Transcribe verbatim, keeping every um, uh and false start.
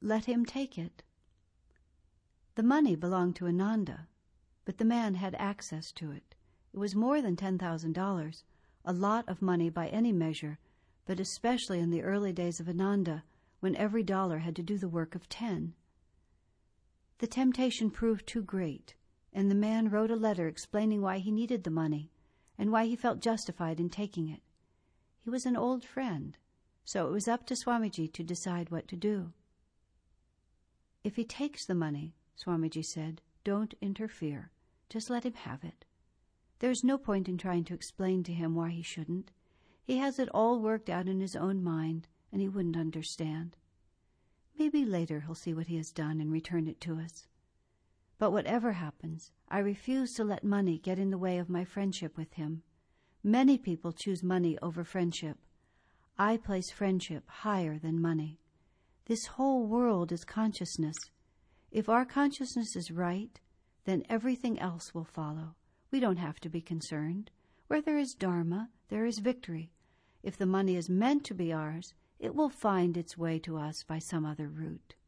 let him take it. The money belonged to Ananda, but the man had access to it. It was more than ten thousand dollars, a lot of money by any measure, but especially in the early days of Ananda, when every dollar had to do the work of ten. The temptation proved too great, and the man wrote a letter explaining why he needed the money and why he felt justified in taking it. He was an old friend, so it was up to Swamiji to decide what to do. If he takes the money, Swamiji said, don't interfere. Just let him have it. There's no point in trying to explain to him why he shouldn't. He has it all worked out in his own mind, and he wouldn't understand. Maybe later he'll see what he has done and return it to us. But whatever happens, I refuse to let money get in the way of my friendship with him. Many people choose money over friendship. I place friendship higher than money. This whole world is consciousness. If our consciousness is right, then everything else will follow. We don't have to be concerned. Where there is dharma, there is victory. If the money is meant to be ours, it will find its way to us by some other route.